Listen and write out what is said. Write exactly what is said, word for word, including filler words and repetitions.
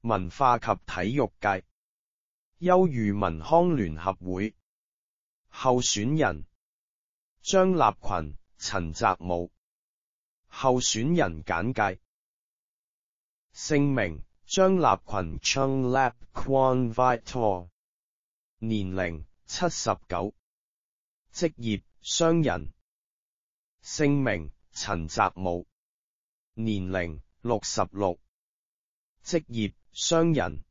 文化及體育界優裕文康聯合會候選人張立群、陳澤武候選人簡介姓名張立群 Chung Lap Kwan Vitor 年齡七十九職業商人姓名陳澤武年齡六十六職業商人